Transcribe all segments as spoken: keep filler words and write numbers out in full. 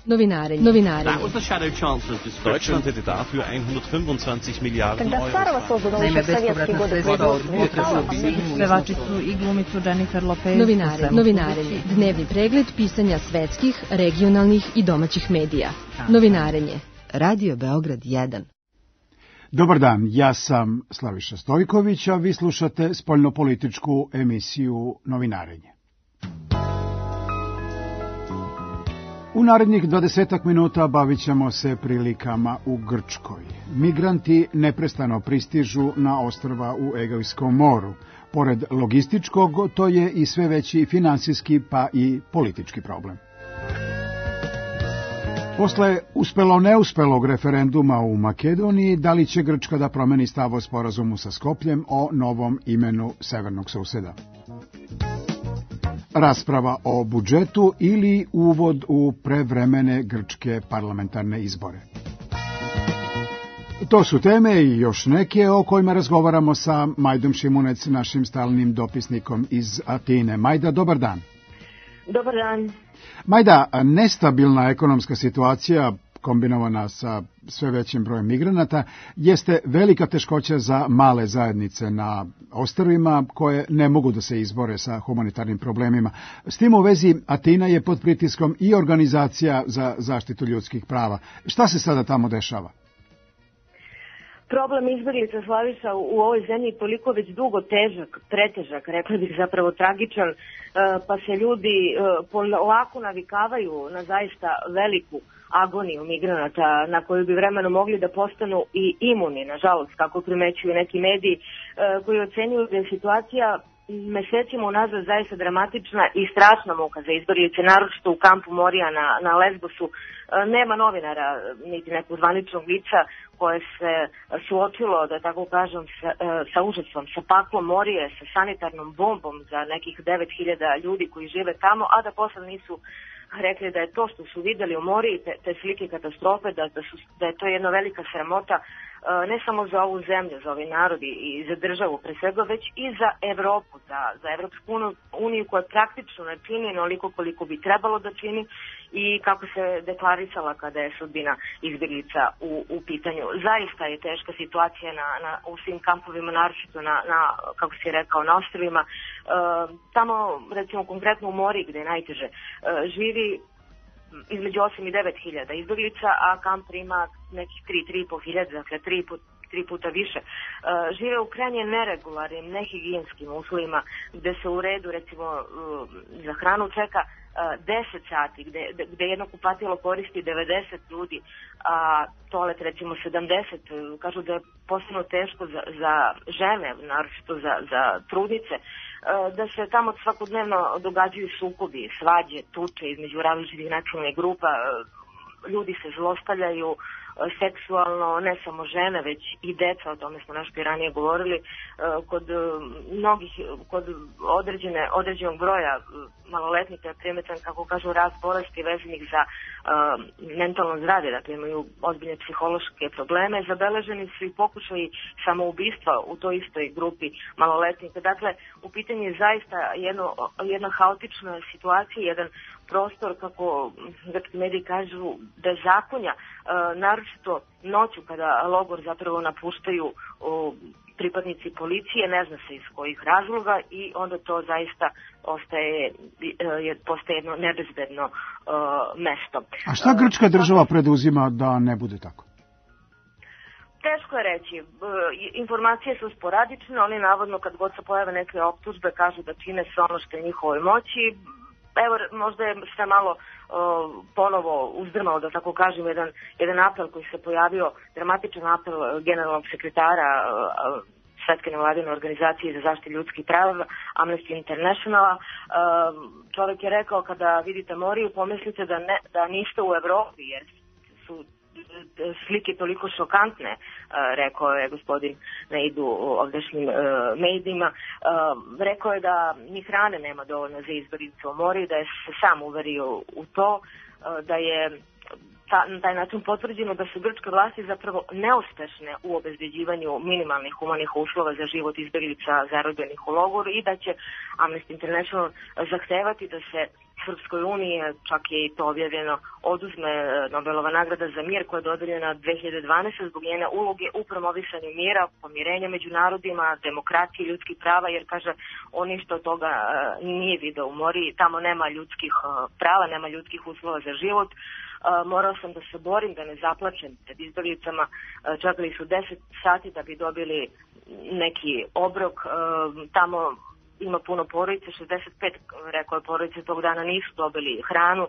Novinarenje. Novinarenje. That was the shadow chancellor's description. Deutschland hätte dafür hundertfünfundzwanzig Milliarden Когда Сарова создана еще в советские годы производства. Pevačicu i glumicu Jennifer Lopez. Novinare, novinarenje. Dnevni pregled pisanja svetskih, regionalnih i domaćih medija. Novinarenje. Radio Beograd jedan. Dobar dan, ja sam Slaviša Stojković, a vi slušate spoljnopolitičku emisiju Novinarenje. U narednih dvadesetak minuta bavit ćemo se prilikama u Grčkoj. Migranti neprestano pristižu na ostrva u Egejskom moru. Pored logističkog, to je i sve veći finansijski pa i politički problem. Posle uspelo-neuspelog referenduma u Makedoniji, da li će Grčka da promeni stav o sporazumu sa Skopljem o novom imenu severnog suseda? Rasprava o budžetu ili uvod u prevremene grčke parlamentarne izbore. To su teme i još neke o kojima razgovaramo sa Majdom Šimunec, našim stalnim dopisnikom iz Atine. Majda, dobar dan. Dobar dan. Majda, nestabilna ekonomska situacija kombinovana sa sve većim brojem migranata jeste velika teškoća za male zajednice na ostrvima koje ne mogu da se izbore sa humanitarnim problemima. S tim u vezi Atina je pod pritiskom i organizacija za zaštitu ljudskih prava. Šta se sada tamo dešava? Problem izbjeglica, Slaviša, u ovoj zemlji je toliko već dugo težak, pretežak, rekla bih zapravo tragičan, pa se ljudi polako navikavaju na zaista veliku agoniju migranata na koju bi vremenom mogli da postanu i imuni, nažalost, kako primećuju neki mediji koji ocenjuju da je situacija mesecima unazad zaista dramatična i strašna muka za izbjeglice, naročito u kampu Morija na, na Lesbosu. Nema novinara, niti nekog zvaničnog lica koje se suočilo, da tako kažem, sa, sa užasom, sa paklom Morije, sa sanitarnom bombom za nekih devet hiljada ljudi koji žive tamo, a da posle nisu rekli da je to što su videli u Moriji, te, te slike katastrofe, da, da, su, da je to jedna velika sramota, ne samo za ovu zemlju, za ovaj narod i za državu pre svega, već i za Evropu, za, za Evropsku uniju koja praktično ne čini onoliko koliko bi trebalo da čini i kako se deklarisala kada je sudbina izbjeglica u, u pitanju. Zaista je teška situacija na, na, u svim kampovima, naročito na, na, kako si rekao, na ostrvima. E, tamo, recimo konkretno u Moriji gde je najteže, e, živi između osam i devet hiljada izbjeglica, a kamp prima nekih tri, tri i po hiljada, dakle tri, tri puta više. E, žive u krajnje neregularnim, nehigijenskim uslovima, gde se u redu, recimo, za hranu čeka deset sati, gde, gde jedno kupatilo koristi devedeset ljudi, a toalet recimo sedamdeset, kažu da je posebno teško za, za žene, naročito za, za trudnice, da se tamo svakodnevno događaju sukobi, svađe, tuče između različitih nacionalnih grupa, ljudi se zlostavljaju seksualno, ne samo žene, već i deca, o tome smo nešto i ranije govorili, kod mnogih, kod određene, određenog broja maloletnika je primetan, kako kažu, rast bolesti vezanih za uh, mentalno zdravlje, dakle imaju ozbiljne psihološke probleme, zabeleženi su i pokušaji samoubistva u toj istoj grupi maloletnika. Dakle, u pitanju je zaista jedno, jedna haotična situacija, jedan prostor, kako grčki mediji kažu, bezakonja, uh, naročito noću kada logor zapravo napuštaju uh, pripadnici policije, ne zna se iz kojih razloga, i onda to zaista ostaje, je, postaje jedno nebezbedno uh, mesto. A šta grčka država preduzima da ne bude tako? Teško je reći. Informacije su sporadične, oni navodno kad god se pojave neke optužbe kažu da čine sve ono što je njihovoj moći. Evo, možda je sve malo uh, ponovo uzdrmao, da tako kažem, jedan, jedan apel koji se pojavio, dramatičan apel generalnog sekretara uh, Svetske nevladine organizacije za zaštitu ljudskih prava, Amnesty Internationala. Uh, čovjek je rekao, kada vidite Moriju, pomislite da, ne, da niste u Evropi, jer su slike toliko šokantne, rekao je gospodin Neidu ovdašnjim medijima. Rekao je da ni hrane nema dovoljno za izbjeglice u Moriji, da je se sam uverio u to, da je ta, na taj način potvrđeno da su grčke vlasti zapravo neuspešne u obezbeđivanju minimalnih humanih uslova za život izbjeglica zarobljenih u logoru i da će Amnesty International zahtevati da se Srpskoj uniji, čak je i to objavljeno, oduzme Nobelova nagrada za mir koja je dodeljena dve hiljade dvanaeste. zbog njene uloge u promovisanju mira, pomirenja među narodima, demokratije i ljudskih prava, jer kaže on ništa od toga nije video u Mori, tamo nema ljudskih prava, nema ljudskih uslova za život. Morao sam da se borim, da ne zaplačem pred izbeglicama, čekali su deset sati da bi dobili neki obrok, tamo ima puno porodice, šezdeset pet, rekao je, porodice tog dana nisu dobili hranu,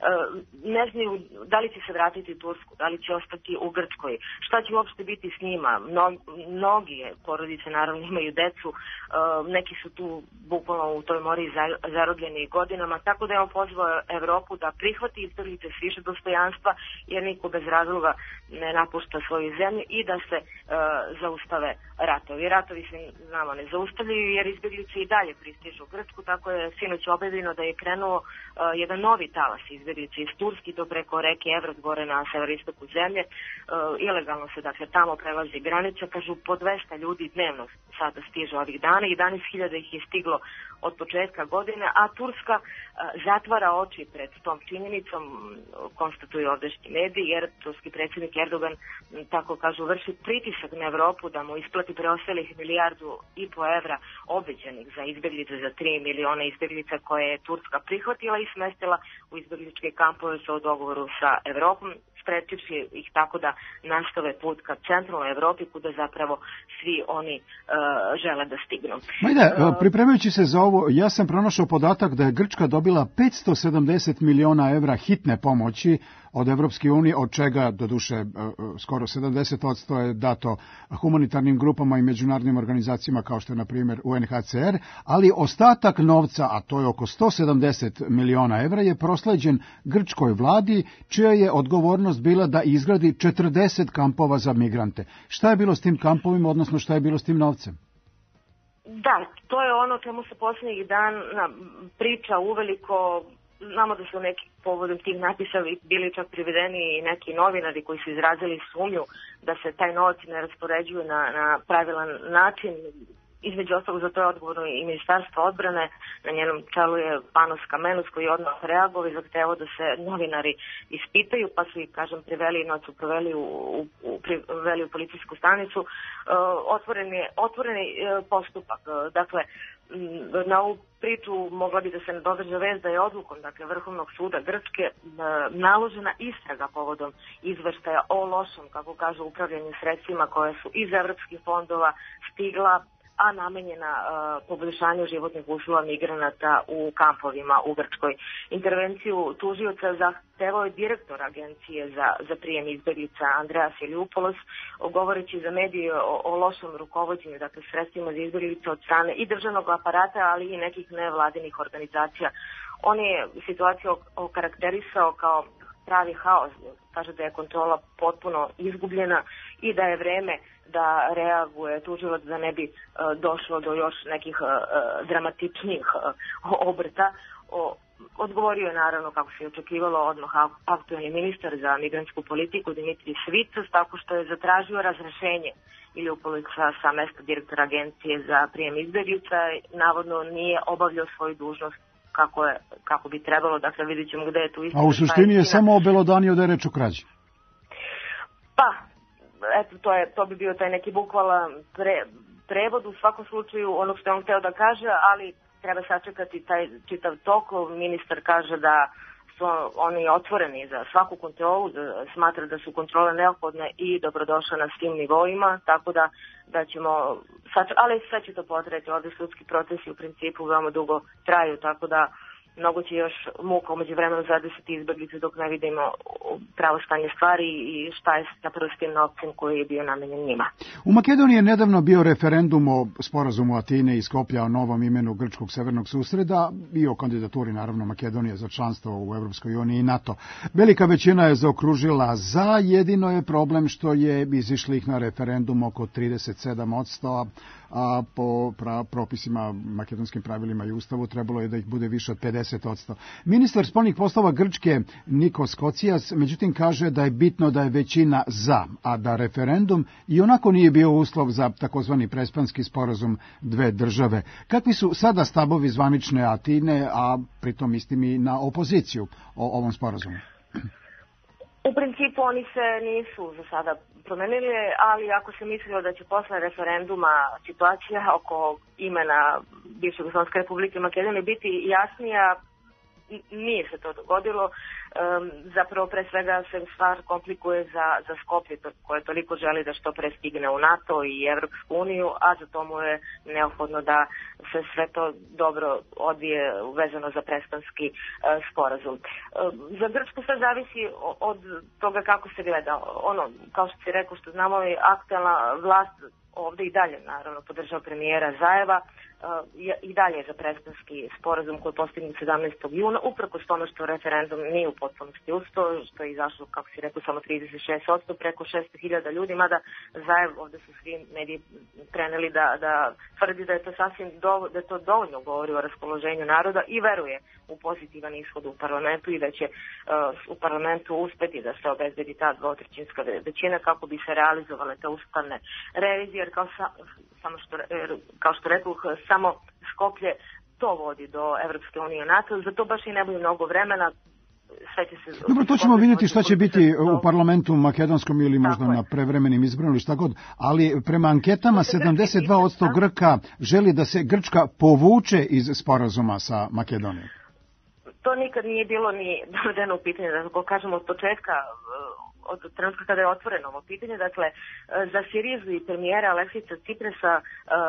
ne znaju da li će se vratiti u Tursku, da li će ostati u Grčkoj, šta će uopšte biti s njima. Mnogi porodice naravno imaju decu, neki su tu bukvalno u toj Mori zarobljeni godinama, tako da je on pozvao Evropu da prihvati izbeglice s više dostojanstva, jer niko bez razloga ne napušta svoju zemlju, i da se zaustave ratovi. Ratovi se, znamo, ne zaustavljaju jer izbeglice i dalje pristižu u Grčku, tako je sinoć objavljeno da je krenuo uh, jedan novi talas izbeglica iz Turski, to preko reke Evrat gore na severistoku zemlje. Uh, ilegalno se, dakle, tamo prelazi granica, kažu po dvesta ljudi dnevno sada stiže ovih dana, jedanaest hiljada ih je stiglo od početka godine, a Turska uh, zatvara oči pred tom činjenicom, konstatuju ovdašnji mediji, jer turski predsjednik Erdogan, tako kažu, vrši pritisak na Evropu da mu isplati preostalih milijardu i po evra obećanih za izbeglice, za tri miliona izbeglica koje je Turska prihvatila i smestila u izbegličke kampove sa dogovoru sa Evropom, sprečivši ih tako da nastave put ka centralnoj Evropi, kuda zapravo svi oni uh, žele da stignu. Majde, pripremajući se za ovo, ja sam pronašao podatak da je Grčka dobila petsto sedamdeset miliona evra hitne pomoći od Evropske unije, od čega, doduše, skoro sedamdeset posto je dato humanitarnim grupama i međunarodnim organizacijama kao što je, na primjer, U N H C R, ali ostatak novca, a to je oko sto sedamdeset miliona evra, je prosleđen grčkoj vladi, čija je odgovornost bila da izgradi četrdeset kampova za migrante. Šta je bilo s tim kampovima, odnosno šta je bilo s tim novcem? Da, to je ono čemu se posljednjih dana priča uveliko. Znamo da su neki povodom tih napisa bili čak privedeni i neki novinari koji su izrazili sumnju da se taj novac ne raspoređuje na, na pravilan način. Između ostalog, za to je odgovorno i Ministarstvo odbrane, na njenom čelu je Panos Kamenos koji je odmah reagovao i zahtevao da se novinari ispitaju, pa su ih, kažem, priveli, noć su proveli u, u, u, priveli u policijsku stanicu. Uh, otvoren je, otvoreni uh, postupak. Uh, dakle, na ovu priču mogla bi da se nadoveže vez da je odlukom, dakle, Vrhovnog suda Grčke naložena istraga povodom izveštaja o lošem, kako kažu, upravljanju sredstvima koje su iz evropskih fondova stigla, a namenjena uh, poboljšanju životnih uslova migranata u kampovima u Grčkoj. Intervenciju tužioca zahtevao je direktor agencije za, za prijem izbeglica Andreas Iliopoulos, govoreći za medije o, o lošem rukovođenju, dakle, sredstvima za izbeglice od strane i državnog aparata, ali i nekih nevladinih organizacija. On je situaciju okarakterisao kao pravi haos, kaže da je kontrola potpuno izgubljena i da je vreme da reaguje tužilac da ne bi uh, došlo do još nekih uh, dramatičnijih uh, obrta. O, odgovorio je, naravno, kako se je očekivalo, odmah aktuelni ministar za migrantsku politiku Dimitrij Svitsas, tako što je zatražio razrešenje Iliopoulosa sa mesta direktora agencije za prijem izbeglica. Navodno nije obavljao svoju dužnost kako, je, kako bi trebalo, dakle vidjet ćemo gde je tu istina. A u suštini je samo obelodanio da je reč o krađi. Pa, eto, to, je, to bi bio taj neki bukvalan pre, prevod u svakom slučaju onog što je on hteo da kaže, ali treba sačekati taj čitav tok. Ministar kaže da su oni otvoreni za svaku kontrolu, da smatra da su kontrole neophodne i dobrodošle na svim nivoima, tako da, da ćemo, sač, ali sve će to potrajati, ovdje sudski procesi u principu veoma dugo traju, tako da mnogo će još muka umeđu vremenu zadesiti izbeglice dok ne vidimo pravo stanje stvari i šta je zapravo s tim novcem koji je bio namenjen njima. U Makedoniji je nedavno bio referendum o sporazumu Atine i Skoplja o novom imenu Grčkog severnog susreda i o kandidaturi, naravno, Makedonije za članstvo u Evropskoj uniji i NATO. Velika većina je zaokružila za, jedino je problem što je izišlih na referendum oko trideset sedam posto, a po pra, propisima, makedonskim pravilima i ustavu trebalo je da ih bude više od pedeset odsto. Ministar spoljnih poslova Grčke Nikos Kocijas međutim kaže da je bitno da je većina za, a da referendum i onako nije bio uslov za takozvani prespanski sporazum dve države. Kakvi su sada stavovi zvanične Atine, a pritom mislim i na opoziciju o ovom sporazumu? U principu oni se nisu za sada promenili, ali ako se mislilo da će posle referenduma situacija oko imena bivše Jugoslovenske republike Makedonije biti jasnija, nije se to dogodilo. Um, zapravo pre svega se stvar komplikuje za, za Skoplje koje toliko želi da što pre stigne u NATO i Evropsku uniju, a za to mu je neophodno da se sve to dobro odvije vezano za prespanski uh, sporazum. Uh, za Grčku sve zavisi od toga kako se gleda. Ono, kao što si rekao, što znamo, je aktualna vlast ovde i dalje, naravno, podržava premijera Zajeva, i dalje je za prespanski sporazum koji je postignut sedamnaestog juna, uprkos tome što referendum nije u potpunosti uspeo, što je izašlo, kako si rekao, samo trideset šest odsto, preko šesto hiljada ljudi, mada Zajev, ovde su svi mediji preneli da, da tvrdi da je to sasvim dovo, da to dovoljno govori o raspoloženju naroda i veruje u pozitivan ishod u parlamentu i da će uh, u parlamentu uspeti da se obezbedi ta dvotrećinska većina kako bi se realizovale te ustavne revizije, jer kao, sa, samo što, kao što rekoh, samo Skoplje to vodi do Evropske unije i NATO, zato baš i ne bude mnogo vremena. Sve će se... Dobro, to ćemo vidjeti šta će biti u parlamentu makedonskom ili možda na prevremenim izborima ili šta god, ali prema anketama sedamdeset dva odsto Grka želi da se Grčka povuče iz sporazuma sa Makedonijom. To nikad nije bilo ni dovedeno u pitanje, da tako kažemo od početka, od trenutka kada je otvoreno ovo pitanje. Dakle, za Sirizu i premijera Aleksisa Ciprasa,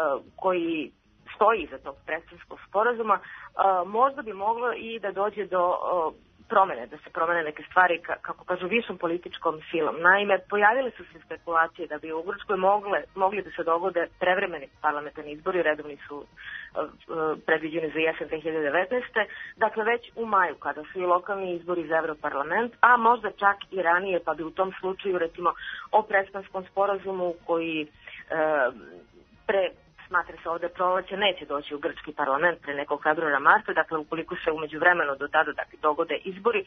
koji stoji iza tog prespanskog sporazuma, možda bi moglo i da dođe do promene, da se promene neke stvari, kako kažu, višom političkom silom. Naime, pojavile su se spekulacije da bi u Grčkoj mogle, mogli da se dogode prevremeni parlamentarni izbori, redovni su uh, predviđeni za jesen dve hiljade devetnaeste. Dakle, već u maju, kada su i lokalni izbori za Evroparlament, a možda čak i ranije, pa bi u tom slučaju, recimo, o prespanskom sporazumu koji uh, pre smatra se ovde proleće, neće doći u grčki parlament pre nekog februara marta, dakle ukoliko se umeđu vremenu do tada dakle, dogode izbori,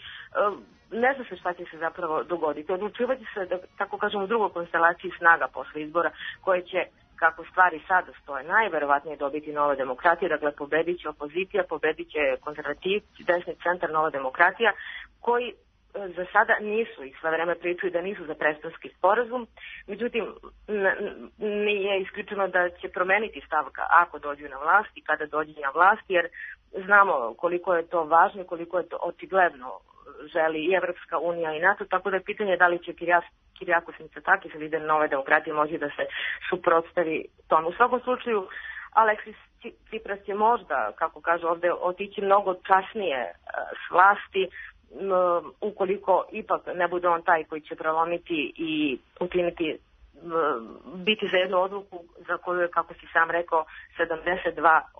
ne zna se šta će se zapravo dogoditi. Odlučivati se, da tako kažem, u drugoj konstelaciji snaga posle izbora, koje će, kako stvari sada stoje, najverovatnije dobiti Nova demokratija, dakle pobedit će opozicija, pobedit će konzervativci, desni centar, Nova demokratija, koji za sada nisu i sve vreme pričaju da nisu za prespanski sporazum. Međutim, nije isključeno da će promeniti stavka ako dođu na vlast i kada dođu na vlast, jer znamo koliko je to važno i koliko je to očigledno želi i Evropska unija i NATO, tako da je pitanje da li će Kirijakos Mitsotakis, lider Nove demokratije, može da se suprotstavi tomu. U svakom slučaju, Aleksis Tsipras će možda, kako kažu ovde, otići mnogo časnije s vlasti, ukoliko ipak ne bude on taj koji će prelomiti i učiniti, biti za jednu odluku za koju je, kako si sam rekao, sedamdeset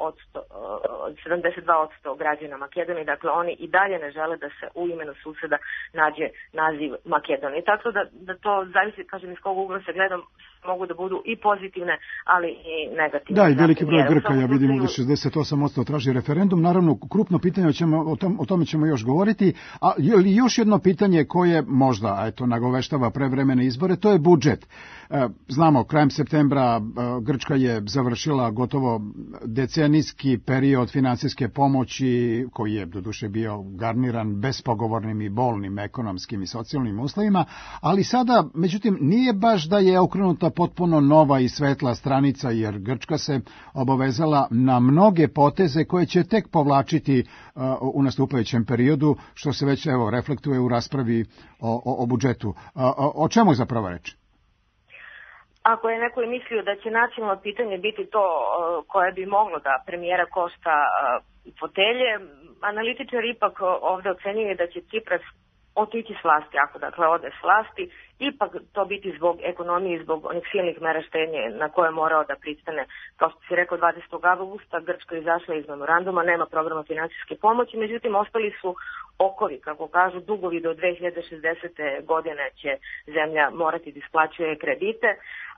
dva odsto građana Makedonije. Dakle, oni i dalje ne žele da se u imenu suseda nađe naziv Makedonije. Tako da, da to zavisi, kažem, iz kog ugla se gledam, mogu da budu i pozitivne, ali i negativne. Da, i veliki broj Grka, ja vidim ovdje šezdeset osam odsto traži referendum. Naravno, krupno pitanje, ćemo, o, tom, o tome ćemo još govoriti. A još jedno pitanje koje možda, eto, nagoveštava prevremene izbore, to je budžet. Znamo, krajem septembra Grčka je završila gotovo decenijski period finansijske pomoći, koji je doduše bio garniran bespogovornim i bolnim ekonomskim i socijalnim uslovima, ali sada, međutim, nije baš da je okrenuta potpuno nova i svetla stranica, jer Grčka se obavezala na mnoge poteze koje će tek povlačiti uh, u nastupajućem periodu, što se već evo reflektuje u raspravi o, o, o budžetu. Uh, o, o čemu je zapravo reč? Ako je neko mislio da će nacionalno pitanje biti to uh, koje bi moglo da premijera košta uh, fotelje, analitičar ipak ovde ocenjuje da će Cipras otići s vlasti, ako dakle ode s vlasti, ipak to biti zbog ekonomije i zbog onih silnih mera štednje na koje je morao da pristane. Kao što si rekao, dvadesetog avgusta Grčka izašla iz memoranduma, nema programa finansijske pomoći, međutim ostali su okovi, kako kažu, dugovi do dve hiljade šezdesete godine će zemlja morati da isplaćuje kredite,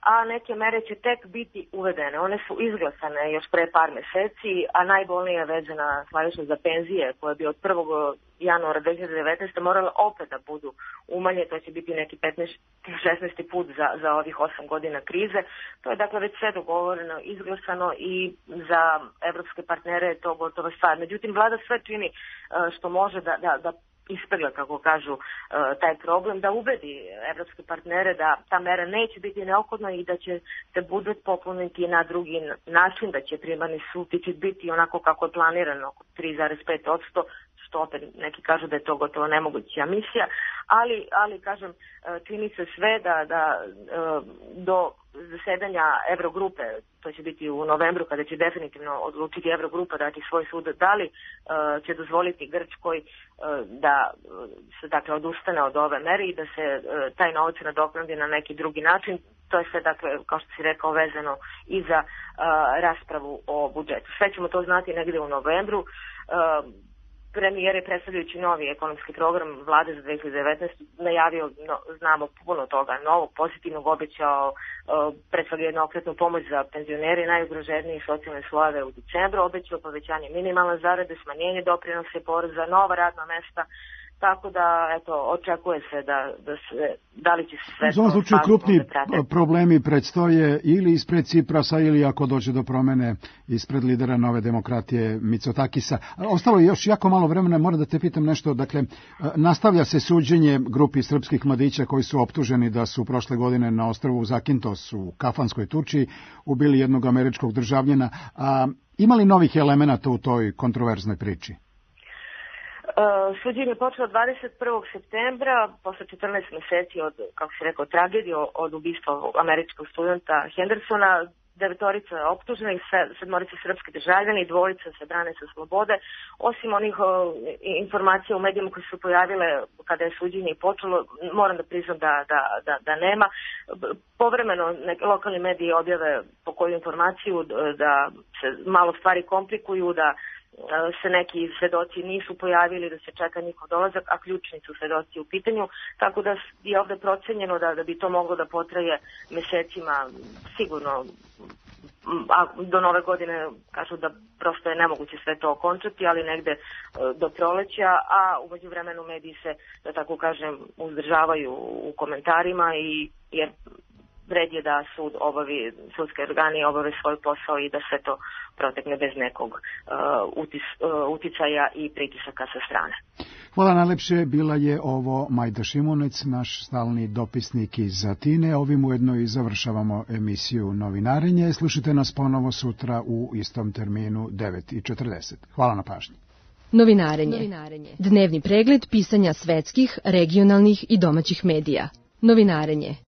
a neke mere će tek biti uvedene. One su izglasane još pre par meseci, a najbolnija je vezana slavično za penzije koje bi od prvog januara dve hiljade devetnaeste. morale opet da budu umanje. To će biti neki petnaesti šesnaesti put za, za ovih osam godina krize. To je dakle već sve dogovoreno, izglasano i za evropske partnere je to gotova stvar. Međutim, vlada sve čini što može da, da, da ispegla, kako kažu, taj problem, da ubedi evropske partnere da ta mera neće biti neophodna i da će se budžet popuniti na drugi način, da će primarni suficit biti onako kako je planirano, oko tri zarez pet posto, što opet neki kažu da je to gotovo nemoguća misija, ali, ali kažem, čini se sve da, da do zasedanja Evrogrupe, to će biti u novembru kada će definitivno odlučiti Evrogrupa dati svoj sud, da li uh, će dozvoliti Grčkoj uh, da se dakle odustane od ove mere i da se uh, taj novac nadoknadi na neki drugi način. To je sve, dakle, kao što si rekao, vezano i za uh, raspravu o budžetu. Sve ćemo to znati negde u novembru. Uh, Premijer je, predstavljajući novi ekonomski program vlade za dve hiljade devetnaestu. najavio, no, znamo, puno toga novog, pozitivnog, obećao uh, pre svega jednokratnu pomoć za penzionere i najugroženije socijalne slojeve u decembru, obećao povećanje minimalne zarade, smanjenje doprinosa i poreza, nova radna mesta. Tako da, eto, očekuje se da, da, se, da li će se sve... U ovom slučaju krupni problemi predstoje ili ispred Ciprasa ili ako dođe do promene ispred lidera Nove demokratije Mitsotakisa. Ostalo je još jako malo vremena, moram da te pitam nešto. Dakle, nastavlja se suđenje grupi srpskih mladića koji su optuženi da su prošle godine na ostrvu Zakintos u Kafanskoj Turčiji ubili jednog američkog državljana. A, ima li novih elemenata u toj kontroverznoj priči? Uh, suđenje je počelo dvadeset prvog septembra, posle četrnaest meseci od, kako se rekao, tragedije od ubistva američkog studenta Hendersona. Devetorica je optužena i sedmorica srpske državljane i dvojica se brane sa slobode. Osim onih uh, informacija u medijima koje su pojavile kada je suđenje počelo, moram da priznam da, da, da, da nema. Povremeno neke lokalni mediji objave po koju informaciju da se malo stvari komplikuju, da se neki svedoci nisu pojavili, da se čeka njihov dolazak, a ključni su svedoci u pitanju, tako da je ovde procenjeno da, da bi to moglo da potraje mesecima, sigurno, a do nove godine kažu da prosto je nemoguće sve to okončati, ali negde do proleća, a umeđu vremenu mediji se, da tako kažem, uzdržavaju u komentarima, i jer red je da sud obavi, sudske organi obave svoj posao i da sve to protekne bez nekog uh, utis, uh, uticaja i pritisaka sa strane. Hvala najlepše, bila je ovo Majda Šimunec, naš stalni dopisnik iz Atine. Ovim ujedno i završavamo emisiju Novinarenje. Slušajte nas ponovo sutra u istom terminu devet i četrdeset. Hvala na pažnji. Novinarenje. Novinarenje. Dnevni pregled pisanja svetskih, regionalnih i domaćih medija. Novinarenje.